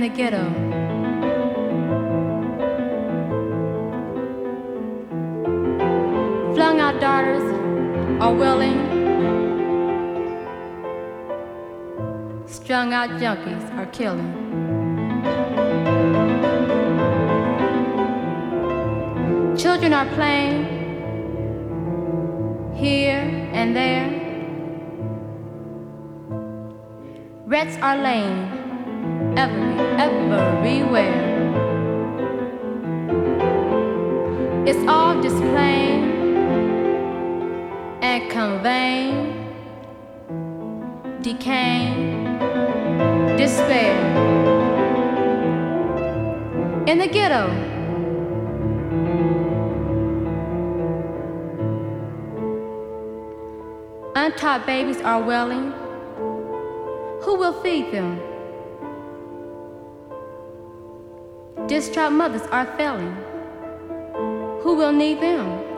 ghetto. Flung out daughters are willing, strung out junkies are killing. Children are playing here and there. Rats are laying everywhere. It's all displaying and conveying decaying despair. In the ghetto, untaught babies are wailing. Who will feed them? Distraught mothers are failing. Who will need them?